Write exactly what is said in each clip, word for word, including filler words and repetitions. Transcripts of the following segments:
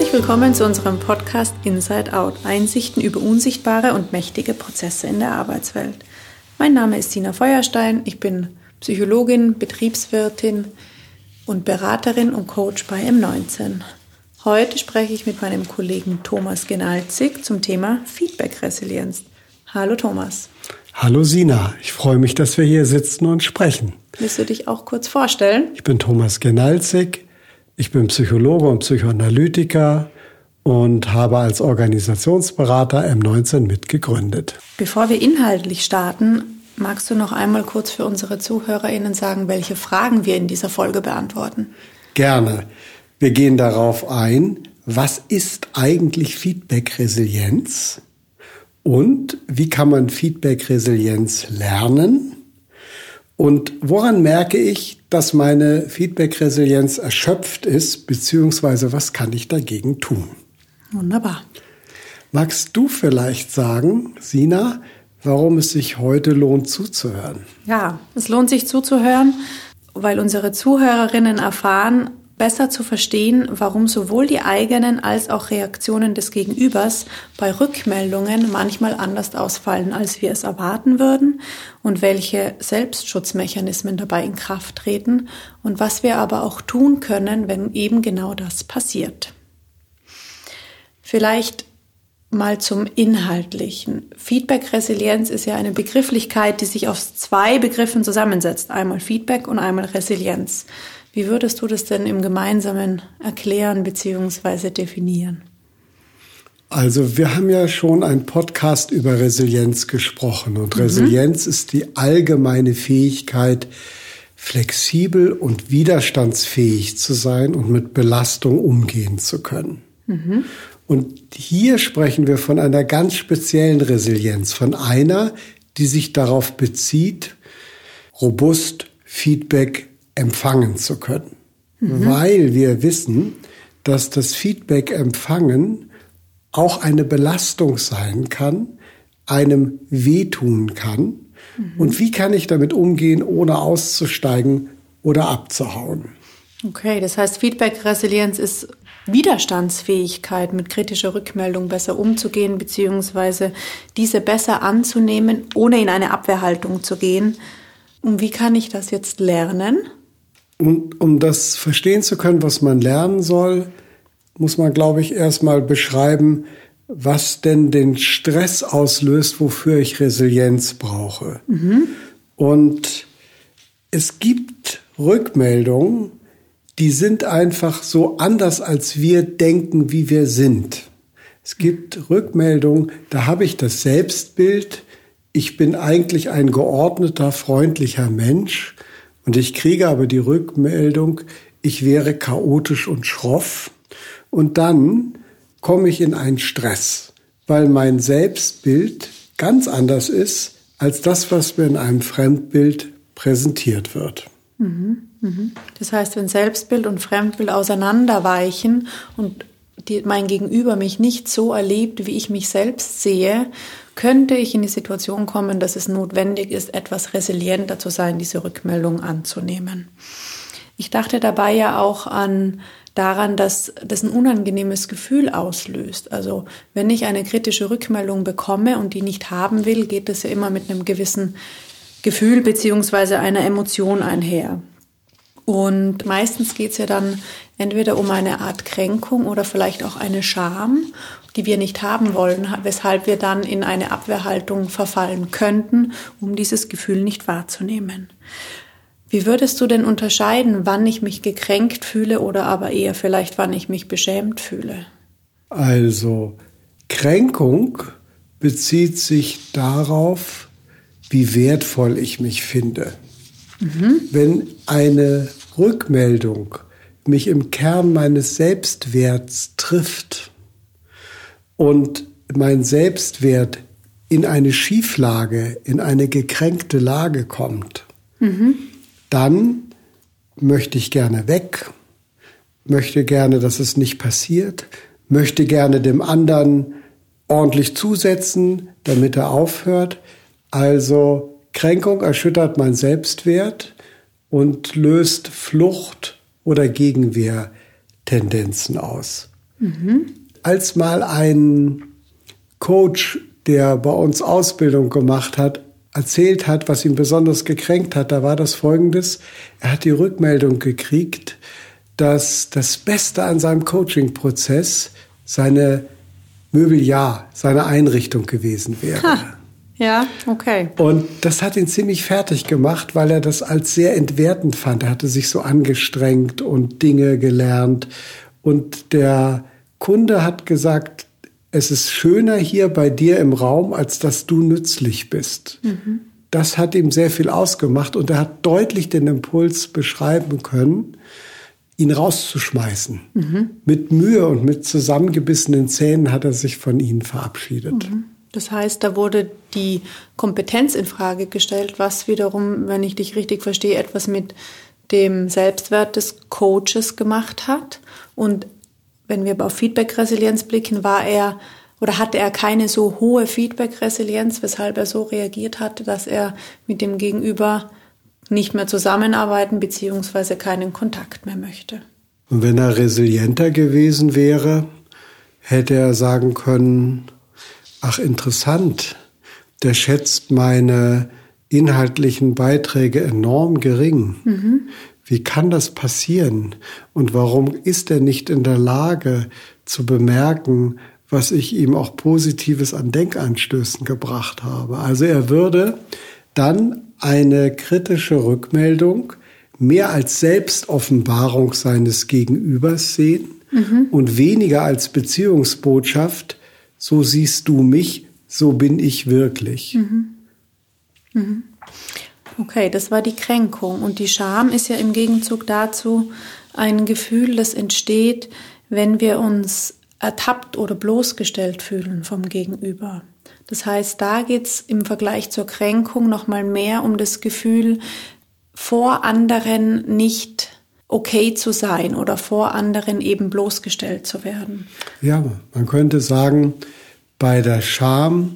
Herzlich willkommen zu unserem Podcast Inside Out, Einsichten über unsichtbare und mächtige Prozesse in der Arbeitswelt. Mein Name ist Sina Feuerstein, ich bin Psychologin, Betriebswirtin und Beraterin und Coach bei M neunzehn. Heute spreche ich mit meinem Kollegen Thomas Genalzig zum Thema Feedback-Resilienz. Hallo Thomas. Hallo Sina, ich freue mich, dass wir hier sitzen und sprechen. Willst du dich auch kurz vorstellen? Ich bin Thomas Genalzig, ich bin Psychologe und Psychoanalytiker und habe als Organisationsberater M neunzehn mitgegründet. Bevor wir inhaltlich starten, magst du noch einmal kurz für unsere ZuhörerInnen sagen, welche Fragen wir in dieser Folge beantworten? Gerne. Wir gehen darauf ein, was ist eigentlich Feedback-Resilienz und wie kann man Feedback-Resilienz lernen und woran merke ich, dass meine Feedback-Resilienz erschöpft ist, beziehungsweise was kann ich dagegen tun? Wunderbar. Magst du vielleicht sagen, Sina, warum es sich heute lohnt zuzuhören? Ja, es lohnt sich zuzuhören, weil unsere Zuhörerinnen erfahren, besser zu verstehen, warum sowohl die eigenen als auch Reaktionen des Gegenübers bei Rückmeldungen manchmal anders ausfallen, als wir es erwarten würden und welche Selbstschutzmechanismen dabei in Kraft treten und was wir aber auch tun können, wenn eben genau das passiert. Vielleicht mal zum Inhaltlichen. Feedback-Resilienz ist ja eine Begrifflichkeit, die sich aus zwei Begriffen zusammensetzt. Einmal Feedback und einmal Resilienz. Wie würdest du das denn im Gemeinsamen erklären bzw. definieren? Also wir haben ja schon einen Podcast über Resilienz gesprochen. Und mhm. Resilienz ist die allgemeine Fähigkeit, flexibel und widerstandsfähig zu sein und mit Belastung umgehen zu können. Mhm. Und hier sprechen wir von einer ganz speziellen Resilienz, von einer, die sich darauf bezieht, robust Feedback empfangen zu können. Mhm. Weil wir wissen, dass das Feedback empfangen auch eine Belastung sein kann, einem wehtun kann. Mhm. Und wie kann ich damit umgehen, ohne auszusteigen oder abzuhauen? Okay, das heißt, Feedback-Resilienz ist Widerstandsfähigkeit, mit kritischer Rückmeldung besser umzugehen, beziehungsweise diese besser anzunehmen, ohne in eine Abwehrhaltung zu gehen. Und wie kann ich das jetzt lernen? Und um das verstehen zu können, was man lernen soll, muss man, glaube ich, erstmal beschreiben, was denn den Stress auslöst, wofür ich Resilienz brauche. Mhm. Und es gibt Rückmeldungen, die sind einfach so anders, als wir denken, wie wir sind. Es gibt Rückmeldungen, da habe ich das Selbstbild, ich bin eigentlich ein geordneter, freundlicher Mensch und ich kriege aber die Rückmeldung, ich wäre chaotisch und schroff. Und dann komme ich in einen Stress, weil mein Selbstbild ganz anders ist als das, was mir in einem Fremdbild präsentiert wird. Mhm. Das heißt, wenn Selbstbild und Fremdbild auseinanderweichen und die, mein Gegenüber mich nicht so erlebt, wie ich mich selbst sehe, könnte ich in die Situation kommen, dass es notwendig ist, etwas resilienter zu sein, diese Rückmeldung anzunehmen. Ich dachte dabei ja auch an daran, dass das ein unangenehmes Gefühl auslöst. Also wenn ich eine kritische Rückmeldung bekomme und die nicht haben will, geht das ja immer mit einem gewissen Gefühl bzw. einer Emotion einher. Und meistens geht es ja dann entweder um eine Art Kränkung oder vielleicht auch eine Scham, die wir nicht haben wollen, weshalb wir dann in eine Abwehrhaltung verfallen könnten, um dieses Gefühl nicht wahrzunehmen. Wie würdest du denn unterscheiden, wann ich mich gekränkt fühle oder aber eher vielleicht, wann ich mich beschämt fühle? Also Kränkung bezieht sich darauf, wie wertvoll ich mich finde. Mhm. Wenn eine Rückmeldung mich im Kern meines Selbstwerts trifft und mein Selbstwert in eine Schieflage, in eine gekränkte Lage kommt, mhm. dann möchte ich gerne weg, möchte gerne, dass es nicht passiert, möchte gerne dem anderen ordentlich zusetzen, damit er aufhört. Also Kränkung erschüttert mein Selbstwert und löst Flucht- oder Gegenwehrtendenzen aus. Mhm. Als mal ein Coach, der bei uns Ausbildung gemacht hat, erzählt hat, was ihn besonders gekränkt hat, da war das Folgendes: Er hat die Rückmeldung gekriegt, dass das Beste an seinem Coaching-Prozess seine Möbeljahr, seine Einrichtung gewesen wäre. Ha. Ja, okay. Und das hat ihn ziemlich fertig gemacht, weil er das als sehr entwertend fand. Er hatte sich so angestrengt und Dinge gelernt. Und der Kunde hat gesagt, es ist schöner hier bei dir im Raum, als dass du nützlich bist. Mhm. Das hat ihm sehr viel ausgemacht und er hat deutlich den Impuls beschreiben können, ihn rauszuschmeißen. Mhm. Mit Mühe und mit zusammengebissenen Zähnen hat er sich von ihnen verabschiedet. Mhm. Das heißt, da wurde die Kompetenz in Frage gestellt, was wiederum, wenn ich dich richtig verstehe, etwas mit dem Selbstwert des Coaches gemacht hat. Und wenn wir auf Feedback-Resilienz blicken, war er oder hatte er keine so hohe Feedback-Resilienz, weshalb er so reagiert hatte, dass er mit dem Gegenüber nicht mehr zusammenarbeiten bzw. keinen Kontakt mehr möchte. Und wenn er resilienter gewesen wäre, hätte er sagen können: Ach, interessant, der schätzt meine inhaltlichen Beiträge enorm gering. Mhm. Wie kann das passieren? Und warum ist er nicht in der Lage zu bemerken, was ich ihm auch Positives an Denkanstößen gebracht habe? Also er würde dann eine kritische Rückmeldung mehr als Selbstoffenbarung seines Gegenübers sehen mhm. und weniger als Beziehungsbotschaft: So siehst du mich, so bin ich wirklich. Mhm. Mhm. Okay, das war die Kränkung. Und die Scham ist ja im Gegenzug dazu ein Gefühl, das entsteht, wenn wir uns ertappt oder bloßgestellt fühlen vom Gegenüber. Das heißt, da geht es im Vergleich zur Kränkung nochmal mehr um das Gefühl, vor anderen nicht okay zu sein oder vor anderen eben bloßgestellt zu werden. Ja, man könnte sagen, bei der Scham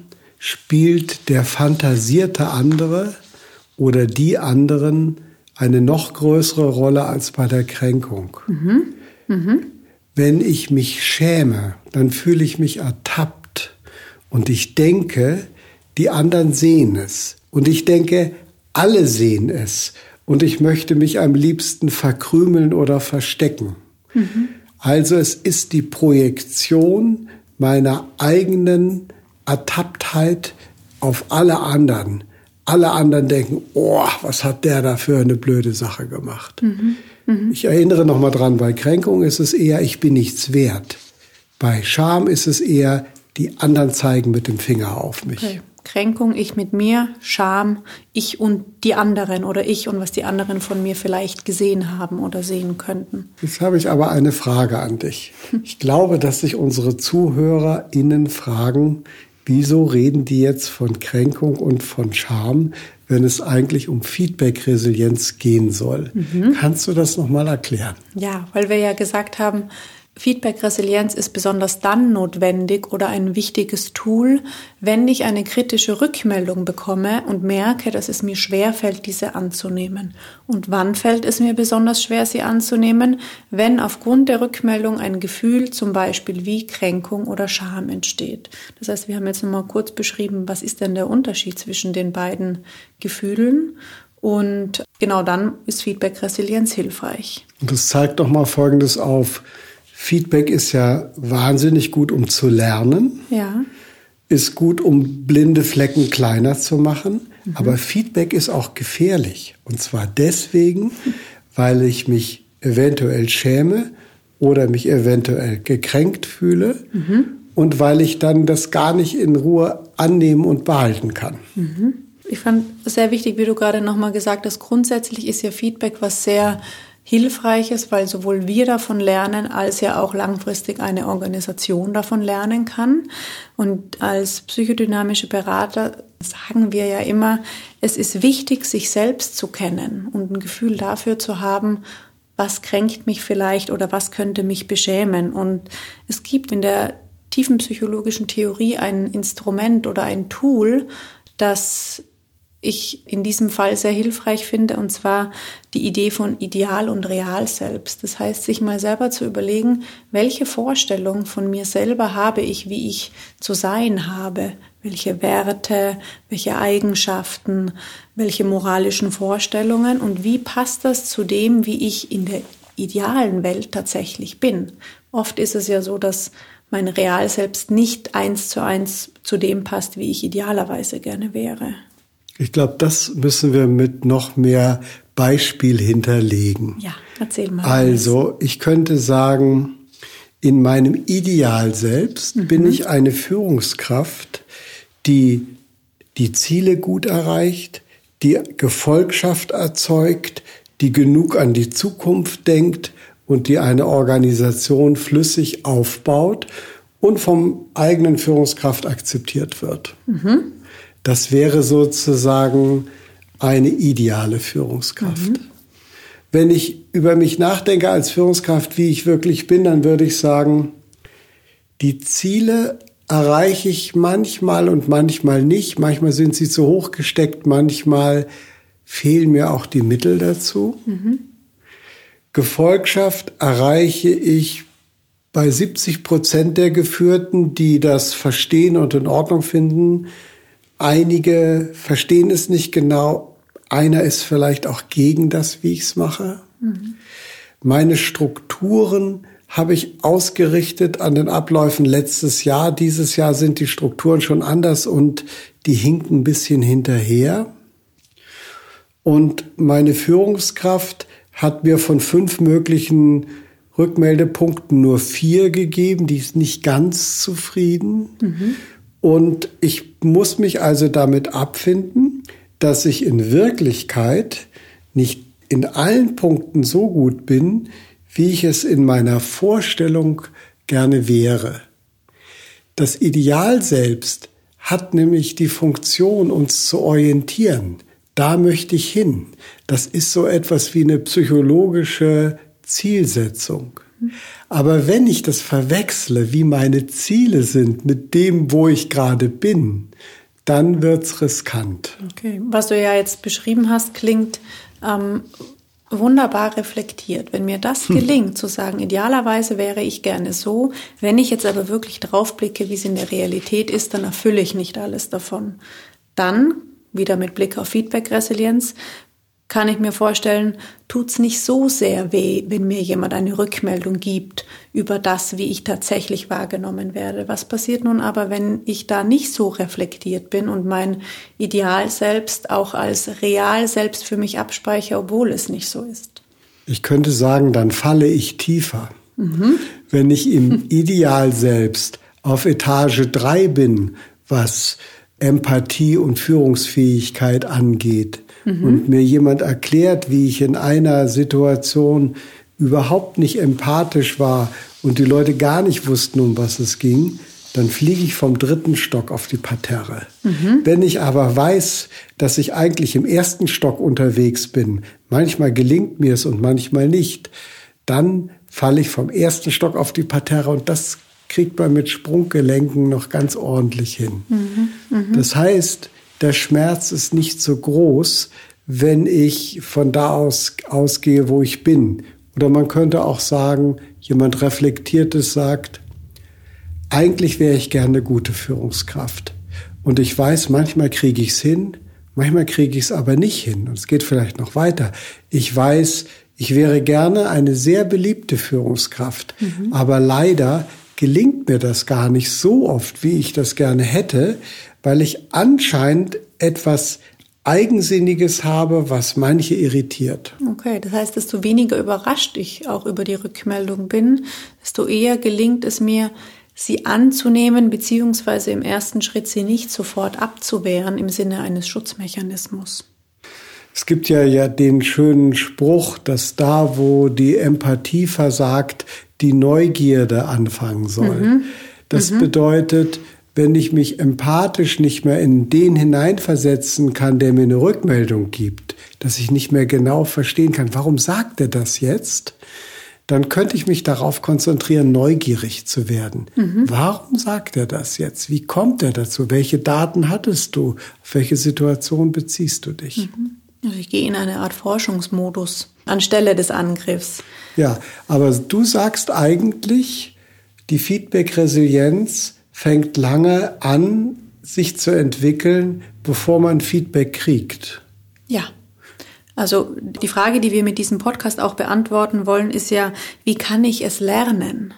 spielt der fantasierte andere oder die anderen eine noch größere Rolle als bei der Kränkung. Mhm. Mhm. Wenn ich mich schäme, dann fühle ich mich ertappt und ich denke, die anderen sehen es. Und ich denke, alle sehen es. Und ich möchte mich am liebsten verkrümeln oder verstecken. Mhm. Also es ist die Projektion meiner eigenen Ertapptheit auf alle anderen. Alle anderen denken: Oh, was hat der da für eine blöde Sache gemacht? Mhm. Mhm. Ich erinnere noch mal dran, bei Kränkung ist es eher, ich bin nichts wert. Bei Scham ist es eher, die anderen zeigen mit dem Finger auf mich. Okay. Kränkung, ich mit mir, Scham, ich und die anderen oder ich und was die anderen von mir vielleicht gesehen haben oder sehen könnten. Jetzt habe ich aber eine Frage an dich. Ich glaube, dass sich unsere ZuhörerInnen fragen, wieso reden die jetzt von Kränkung und von Scham, wenn es eigentlich um Feedback-Resilienz gehen soll? Mhm. Kannst du das nochmal erklären? Ja, weil wir ja gesagt haben, Feedback-Resilienz ist besonders dann notwendig oder ein wichtiges Tool, wenn ich eine kritische Rückmeldung bekomme und merke, dass es mir schwerfällt, diese anzunehmen. Und wann fällt es mir besonders schwer, sie anzunehmen? Wenn aufgrund der Rückmeldung ein Gefühl, zum Beispiel wie Kränkung oder Scham, entsteht. Das heißt, wir haben jetzt nochmal kurz beschrieben, was ist denn der Unterschied zwischen den beiden Gefühlen? Und genau dann ist Feedback-Resilienz hilfreich. Und das zeigt doch mal Folgendes auf. Feedback ist ja wahnsinnig gut, um zu lernen. Ja. Ist gut, um blinde Flecken kleiner zu machen. Mhm. Aber Feedback ist auch gefährlich. Und zwar deswegen, weil ich mich eventuell schäme oder mich eventuell gekränkt fühle. Mhm. Und weil ich dann das gar nicht in Ruhe annehmen und behalten kann. Mhm. Ich fand es sehr wichtig, wie du gerade nochmal gesagt hast, grundsätzlich ist ja Feedback was sehr Hilfreiches, weil sowohl wir davon lernen, als ja auch langfristig eine Organisation davon lernen kann. Und als psychodynamische Berater sagen wir ja immer, es ist wichtig, sich selbst zu kennen und ein Gefühl dafür zu haben, was kränkt mich vielleicht oder was könnte mich beschämen. Und es gibt in der tiefen psychologischen Theorie ein Instrument oder ein Tool, das ich in diesem Fall sehr hilfreich finde, und zwar die Idee von Ideal und Real selbst. Das heißt, sich mal selber zu überlegen, welche Vorstellung von mir selber habe ich, wie ich zu sein habe, welche Werte, welche Eigenschaften, welche moralischen Vorstellungen und wie passt das zu dem, wie ich in der idealen Welt tatsächlich bin. Oft ist es ja so, dass mein Real selbst nicht eins zu eins zu dem passt, wie ich idealerweise gerne wäre. Ich glaube, das müssen wir mit noch mehr Beispiel hinterlegen. Ja, erzähl mal. Also, ich könnte sagen, in meinem Ideal selbst mhm. bin ich eine Führungskraft, die die Ziele gut erreicht, die Gefolgschaft erzeugt, die genug an die Zukunft denkt und die eine Organisation flüssig aufbaut und vom eigenen Führungskraft akzeptiert wird. Mhm. Das wäre sozusagen eine ideale Führungskraft. Mhm. Wenn ich über mich nachdenke als Führungskraft, wie ich wirklich bin, dann würde ich sagen, die Ziele erreiche ich manchmal und manchmal nicht. Manchmal sind sie zu hoch gesteckt, manchmal fehlen mir auch die Mittel dazu. Mhm. Gefolgschaft erreiche ich bei siebzig Prozent der Geführten, die das verstehen und in Ordnung finden. Einige verstehen es nicht genau. Einer ist vielleicht auch gegen das, wie ich es mache. Mhm. Meine Strukturen habe ich ausgerichtet an den Abläufen letztes Jahr. Dieses Jahr sind die Strukturen schon anders und die hinken ein bisschen hinterher. Und meine Führungskraft hat mir von fünf möglichen Rückmeldepunkten nur vier gegeben. Die ist nicht ganz zufrieden. Mhm. Und ich muss mich also damit abfinden, dass ich in Wirklichkeit nicht in allen Punkten so gut bin, wie ich es in meiner Vorstellung gerne wäre. Das Ideal selbst hat nämlich die Funktion, uns zu orientieren. Da möchte ich hin. Das ist so etwas wie eine psychologische Zielsetzung. Aber wenn ich das verwechsle, wie meine Ziele sind mit dem, wo ich gerade bin, dann wird's riskant. Okay, was du ja jetzt beschrieben hast, klingt ähm, wunderbar reflektiert. Wenn mir das gelingt, hm. zu sagen, idealerweise wäre ich gerne so, wenn ich jetzt aber wirklich drauf blicke, wie es in der Realität ist, dann erfülle ich nicht alles davon. Dann, wieder mit Blick auf Feedback-Resilienz, kann ich mir vorstellen, tut's nicht so sehr weh, wenn mir jemand eine Rückmeldung gibt über das, wie ich tatsächlich wahrgenommen werde. Was passiert nun aber, wenn ich da nicht so reflektiert bin und mein Ideal selbst auch als real selbst für mich abspeichere, obwohl es nicht so ist? Ich könnte sagen, dann falle ich tiefer. Mhm. Wenn ich im Ideal selbst auf Etage drei bin, was Empathie und Führungsfähigkeit angeht, mhm. und mir jemand erklärt, wie ich in einer Situation überhaupt nicht empathisch war und die Leute gar nicht wussten, um was es ging, dann fliege ich vom dritten Stock auf die Parterre. Mhm. Wenn ich aber weiß, dass ich eigentlich im ersten Stock unterwegs bin, manchmal gelingt mir es und manchmal nicht, dann falle ich vom ersten Stock auf die Parterre und das kriegt man mit Sprunggelenken noch ganz ordentlich hin. Mhm, mh. Das heißt, der Schmerz ist nicht so groß, wenn ich von da aus ausgehe, wo ich bin. Oder man könnte auch sagen, jemand Reflektiertes sagt, eigentlich wäre ich gerne eine gute Führungskraft. Und ich weiß, manchmal kriege ich es hin, manchmal kriege ich es aber nicht hin. Und es geht vielleicht noch weiter. Ich weiß, ich wäre gerne eine sehr beliebte Führungskraft. Mhm. Aber leider gelingt mir das gar nicht so oft, wie ich das gerne hätte, weil ich anscheinend etwas Eigensinniges habe, was manche irritiert. Okay, das heißt, desto weniger überrascht ich auch über die Rückmeldung bin, desto eher gelingt es mir, sie anzunehmen, beziehungsweise im ersten Schritt sie nicht sofort abzuwehren im Sinne eines Schutzmechanismus. Es gibt ja, ja den schönen Spruch, dass da, wo die Empathie versagt, die Neugierde anfangen soll. Mhm. Das mhm. bedeutet, wenn ich mich empathisch nicht mehr in den hineinversetzen kann, der mir eine Rückmeldung gibt, dass ich nicht mehr genau verstehen kann, warum sagt er das jetzt, dann könnte ich mich darauf konzentrieren, neugierig zu werden. Mhm. Warum sagt er das jetzt? Wie kommt er dazu? Welche Daten hattest du? Auf welche Situation beziehst du dich? Mhm. Also ich gehe in eine Art Forschungsmodus anstelle des Angriffs. Ja, aber du sagst eigentlich, die Feedback-Resilienz fängt lange an, sich zu entwickeln, bevor man Feedback kriegt. Ja. Also die Frage, die wir mit diesem Podcast auch beantworten wollen, ist ja, wie kann ich es lernen?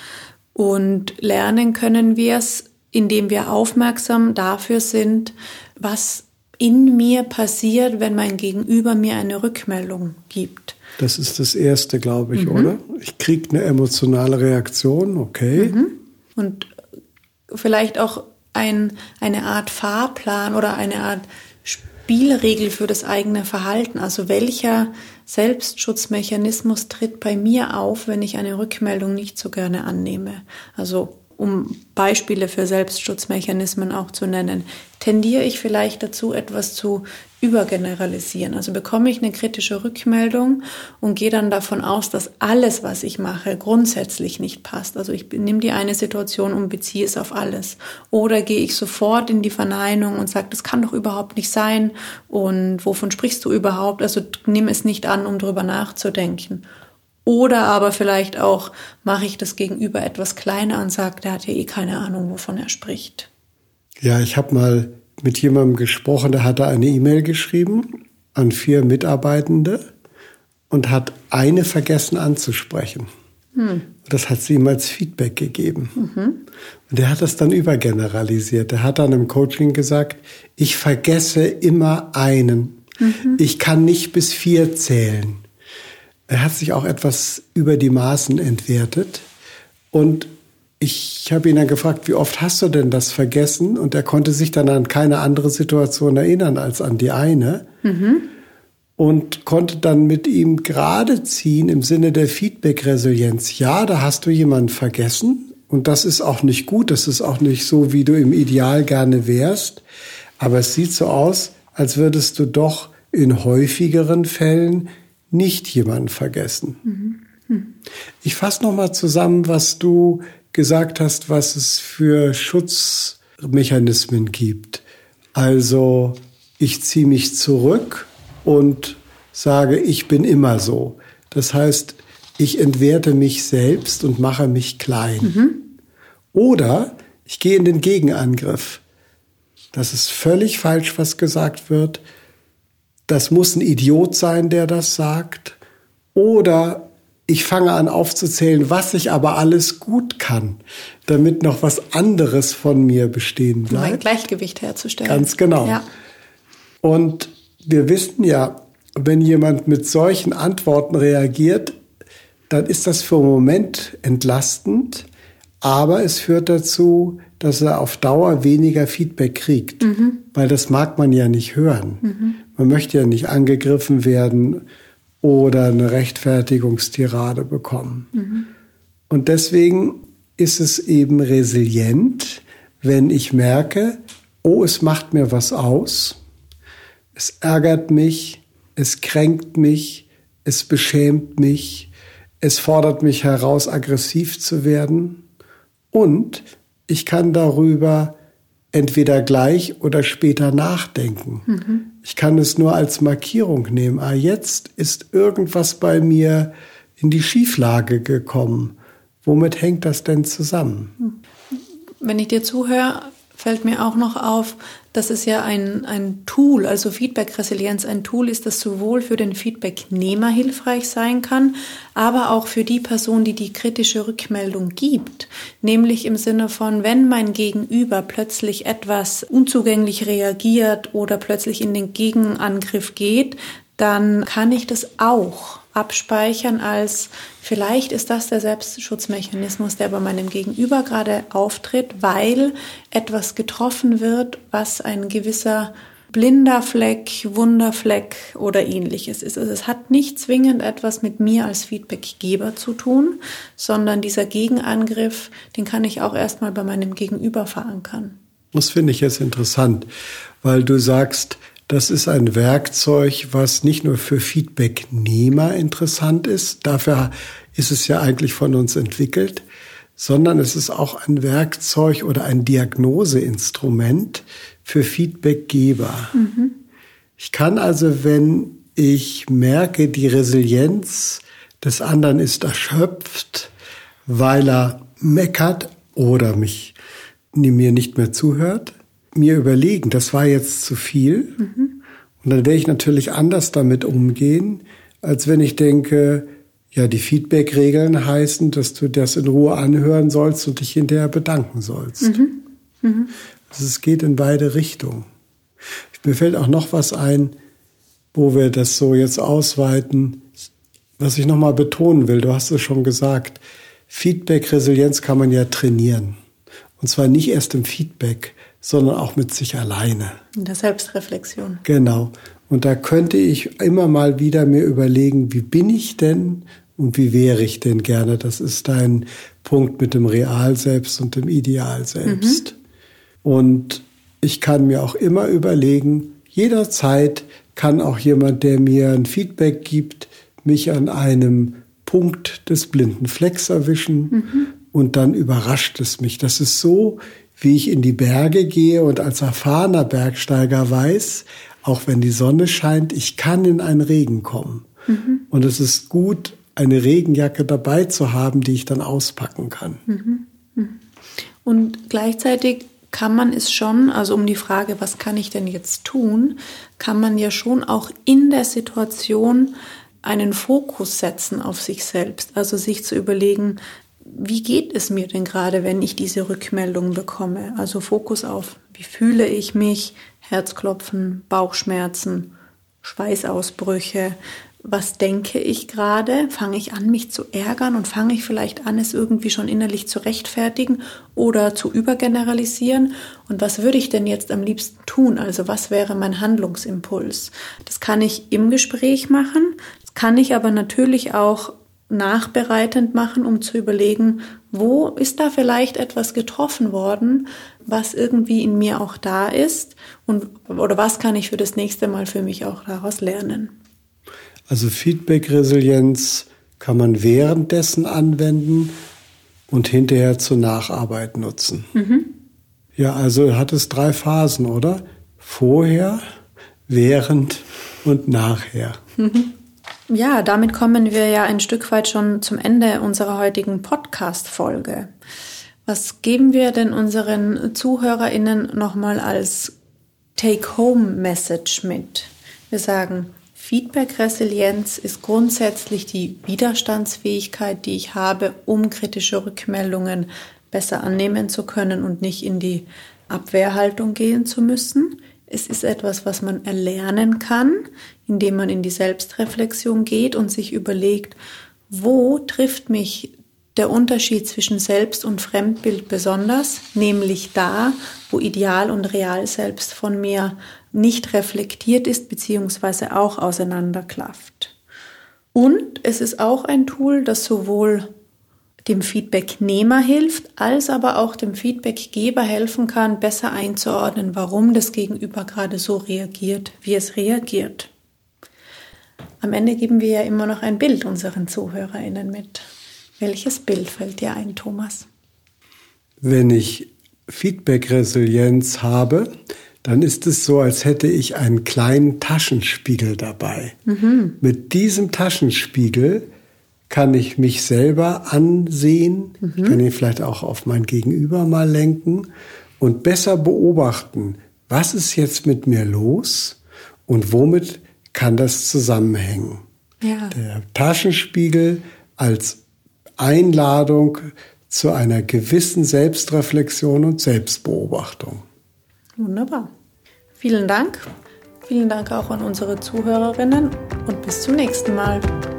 Und lernen können wir es, indem wir aufmerksam dafür sind, was in mir passiert, wenn mein Gegenüber mir eine Rückmeldung gibt. Das ist das Erste, glaube ich, mhm. oder? Ich kriege eine emotionale Reaktion, okay. Mhm. Und vielleicht auch ein, eine Art Fahrplan oder eine Art Spielregel für das eigene Verhalten. Also welcher Selbstschutzmechanismus tritt bei mir auf, wenn ich eine Rückmeldung nicht so gerne annehme? Also um Beispiele für Selbstschutzmechanismen auch zu nennen, tendiere ich vielleicht dazu, etwas zu übergeneralisieren. Also bekomme ich eine kritische Rückmeldung und gehe dann davon aus, dass alles, was ich mache, grundsätzlich nicht passt. Also ich nehme die eine Situation und beziehe es auf alles. Oder gehe ich sofort in die Verneinung und sage, das kann doch überhaupt nicht sein und wovon sprichst du überhaupt? Also nimm es nicht an, um drüber nachzudenken. Oder aber vielleicht auch mache ich das Gegenüber etwas kleiner und sage, der hat ja eh keine Ahnung, wovon er spricht. Ja, ich habe mal mit jemandem gesprochen, der hatte eine E-Mail geschrieben an vier Mitarbeitende und hat eine vergessen anzusprechen. Hm. Das hat sie ihm als Feedback gegeben. Mhm. Und der hat das dann übergeneralisiert. Der hat dann im Coaching gesagt, ich vergesse immer einen. Mhm. Ich kann nicht bis vier zählen. Er hat sich auch etwas über die Maßen entwertet. Und ich habe ihn dann gefragt, wie oft hast du denn das vergessen? Und er konnte sich dann an keine andere Situation erinnern als an die eine. Mhm. Und konnte dann mit ihm gerade ziehen im Sinne der Feedback-Resilienz. Ja, da hast du jemanden vergessen. Und das ist auch nicht gut. Das ist auch nicht so, wie du im Ideal gerne wärst. Aber es sieht so aus, als würdest du doch in häufigeren Fällen nicht jemanden vergessen. Mhm. Hm. Ich fasse nochmal zusammen, was du gesagt hast, was es für Schutzmechanismen gibt. Also ich ziehe mich zurück und sage, ich bin immer so. Das heißt, ich entwerte mich selbst und mache mich klein. Mhm. Oder ich gehe in den Gegenangriff. Das ist völlig falsch, was gesagt wird. Das muss ein Idiot sein, der das sagt. Oder ich fange an aufzuzählen, was ich aber alles gut kann, damit noch was anderes von mir bestehen bleibt. Um ein Gleichgewicht herzustellen. Ganz genau. Ja. Und wir wissen ja, wenn jemand mit solchen Antworten reagiert, dann ist das für einen Moment entlastend, aber es führt dazu, dass er auf Dauer weniger Feedback kriegt, mhm. weil das mag man ja nicht hören. Mhm. Man möchte ja nicht angegriffen werden oder eine Rechtfertigungstirade bekommen. Mhm. Und deswegen ist es eben resilient, wenn ich merke, oh, es macht mir was aus, es ärgert mich, es kränkt mich, es beschämt mich, es fordert mich heraus, aggressiv zu werden und ich kann darüber entweder gleich oder später nachdenken. Mhm. Ich kann es nur als Markierung nehmen. Ah, jetzt ist irgendwas bei mir in die Schieflage gekommen. Womit hängt das denn zusammen? Wenn ich dir zuhöre, fällt mir auch noch auf, dass es ja ein, ein Tool, also Feedback-Resilienz, ein Tool ist, das sowohl für den Feedbacknehmer hilfreich sein kann, aber auch für die Person, die die kritische Rückmeldung gibt. Nämlich im Sinne von, wenn mein Gegenüber plötzlich etwas unzugänglich reagiert oder plötzlich in den Gegenangriff geht, dann kann ich das auch abspeichern als, vielleicht ist das der Selbstschutzmechanismus, der bei meinem Gegenüber gerade auftritt, weil etwas getroffen wird, was ein gewisser blinder Fleck, Wunderfleck oder ähnliches ist. Also es hat nicht zwingend etwas mit mir als Feedbackgeber zu tun, sondern dieser Gegenangriff, den kann ich auch erstmal bei meinem Gegenüber verankern. Das finde ich jetzt interessant, weil du sagst, Das ist ein Werkzeug, was nicht nur für Feedbacknehmer interessant ist, dafür ist es ja eigentlich von uns entwickelt, sondern es ist auch ein Werkzeug oder ein Diagnoseinstrument für Feedbackgeber. Mhm. Ich kann also, wenn ich merke, die Resilienz des anderen ist erschöpft, weil er meckert oder mich, mir nicht mehr zuhört, mir überlegen, das war jetzt zu viel. Mhm. Und dann werde ich natürlich anders damit umgehen, als wenn ich denke, ja, die Feedback-Regeln heißen, dass du das in Ruhe anhören sollst und dich hinterher bedanken sollst. Mhm. Mhm. Also es geht in beide Richtungen. Mir fällt auch noch was ein, wo wir das so jetzt ausweiten, was ich nochmal betonen will. Du hast es schon gesagt, Feedback-Resilienz kann man ja trainieren. Und zwar nicht erst im Feedback, sondern auch mit sich alleine. In der Selbstreflexion. Genau. Und da könnte ich immer mal wieder mir überlegen, wie bin ich denn und wie wäre ich denn gerne? Das ist dein Punkt mit dem Real-Selbst und dem Ideal-Selbst. Mhm. Und ich kann mir auch immer überlegen, jederzeit kann auch jemand, der mir ein Feedback gibt, mich an einem Punkt des blinden Flecks erwischen. Mhm. Und dann überrascht es mich. Das ist so, wie ich in die Berge gehe und als erfahrener Bergsteiger weiß, auch wenn die Sonne scheint, ich kann in einen Regen kommen. Mhm. Und es ist gut, eine Regenjacke dabei zu haben, die ich dann auspacken kann. Mhm. Und gleichzeitig kann man es schon, also um die Frage, was kann ich denn jetzt tun, kann man ja schon auch in der Situation einen Fokus setzen auf sich selbst. Also sich zu überlegen, wie geht es mir denn gerade, wenn ich diese Rückmeldung bekomme? Also Fokus auf, wie fühle ich mich, Herzklopfen, Bauchschmerzen, Schweißausbrüche. Was denke ich gerade? Fange ich an, mich zu ärgern und fange ich vielleicht an, es irgendwie schon innerlich zu rechtfertigen oder zu übergeneralisieren? Und was würde ich denn jetzt am liebsten tun? Also was wäre mein Handlungsimpuls? Das kann ich im Gespräch machen, das kann ich aber natürlich auch nachbereitend machen, um zu überlegen, wo ist da vielleicht etwas getroffen worden, was irgendwie in mir auch da ist und oder was kann ich für das nächste Mal für mich auch daraus lernen. Also Feedback-Resilienz kann man währenddessen anwenden und hinterher zur Nacharbeit nutzen. Mhm. Ja, also hat es drei Phasen, oder? Vorher, während und nachher. Mhm. Ja, damit kommen wir ja ein Stück weit schon zum Ende unserer heutigen Podcast-Folge. Was geben wir denn unseren ZuhörerInnen nochmal als Take-Home-Message mit? Wir sagen, Feedback-Resilienz ist grundsätzlich die Widerstandsfähigkeit, die ich habe, um kritische Rückmeldungen besser annehmen zu können und nicht in die Abwehrhaltung gehen zu müssen. Es ist etwas, was man erlernen kann, indem man in die Selbstreflexion geht und sich überlegt, wo trifft mich der Unterschied zwischen Selbst- und Fremdbild besonders, nämlich da, wo Ideal- und Real-Selbst von mir nicht reflektiert ist, beziehungsweise auch auseinanderklafft. Und es ist auch ein Tool, das sowohl dem Feedbacknehmer hilft, als aber auch dem Feedbackgeber helfen kann, besser einzuordnen, warum das Gegenüber gerade so reagiert, wie es reagiert. Am Ende geben wir ja immer noch ein Bild unseren ZuhörerInnen mit. Welches Bild fällt dir ein, Thomas? Wenn ich Feedback-Resilienz habe, dann ist es so, als hätte ich einen kleinen Taschenspiegel dabei. Mhm. Mit diesem Taschenspiegel kann ich mich selber ansehen, mhm. ich kann ihn vielleicht auch auf mein Gegenüber mal lenken und besser beobachten, was ist jetzt mit mir los und womit kann das zusammenhängen. Ja. Der Taschenspiegel als Einladung zu einer gewissen Selbstreflexion und Selbstbeobachtung. Wunderbar. Vielen Dank. Vielen Dank auch an unsere Zuhörerinnen und bis zum nächsten Mal.